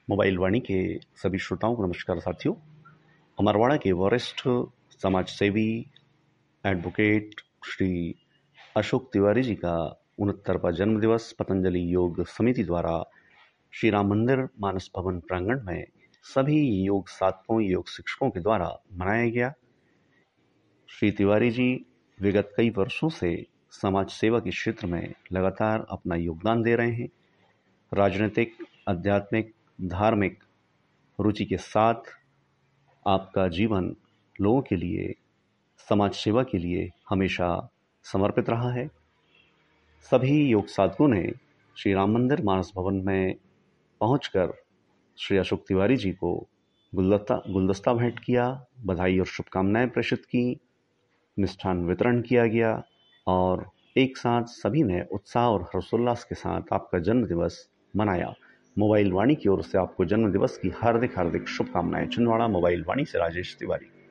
Mobile वाणी के सभी श्रोताओं को नमस्कार साथियों। अमरवाड़ा के वरिष्ठ समाज सेवी एडवोकेट श्री अशोक तिवारी जी का 69वां जन्म दिवस पतंजलि योग समिति द्वारा श्री राम मंदिर मानस भवन प्रांगण में सभी योग साधकों योग शिक्षकों के द्वारा मनाया गया। श्री तिवारी जी विगत कई वर्षों से समाज सेवा के क्षेत्र में लगातार अपना योगदान दे रहे हैं। राजनीतिक, आध्यात्मिक, धार्मिक रुचि के साथ आपका जीवन लोगों के लिए, समाज सेवा के लिए हमेशा समर्पित रहा है। सभी योग साधकों ने श्री राम मंदिर मानस भवन में पहुंचकर श्री अशोक तिवारी जी को गुलदस्ता भेंट किया, बधाई और शुभकामनाएं प्रेषित की, मिष्ठान वितरण किया गया और एक साथ सभी ने उत्साह और हर्षोल्लास के साथ आपका जन्म दिवस मनाया। मोबाइल वाणी की ओर से आपको जन्म दिवस की हार्दिक हार्दिक शुभकामनाएं। छिंदवाड़ा मोबाइल वाणी से राजेश तिवारी।